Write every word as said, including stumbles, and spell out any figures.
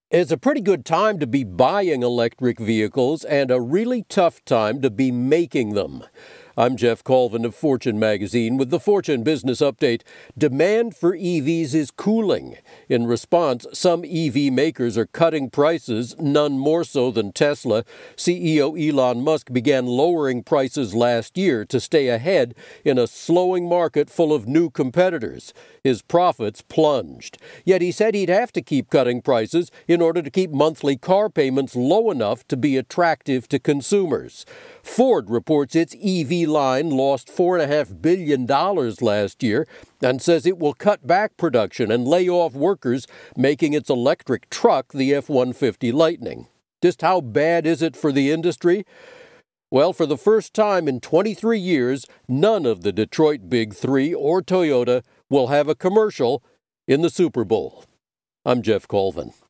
It's a pretty good time to be buying electric vehicles and a really tough time to be making them. I'm Jeff Colvin of Fortune Magazine with the Fortune Business Update. Demand for E Vs is cooling. In response, some E V makers are cutting prices, none more so than Tesla. C E O Elon Musk began lowering prices last year to stay ahead in a slowing market full of new competitors. His profits plunged. Yet he said he'd have to keep cutting prices in order to keep monthly car payments low enough to be attractive to consumers. Ford reports its E V line lost four point five billion dollars last year and says it will cut back production and lay off workers making its electric truck, the F one fifty Lightning. Just how bad is it for the industry? Well, for the first time in twenty-three years, none of the Detroit Big Three or Toyota will have a commercial in the Super Bowl. I'm Jeff Colvin.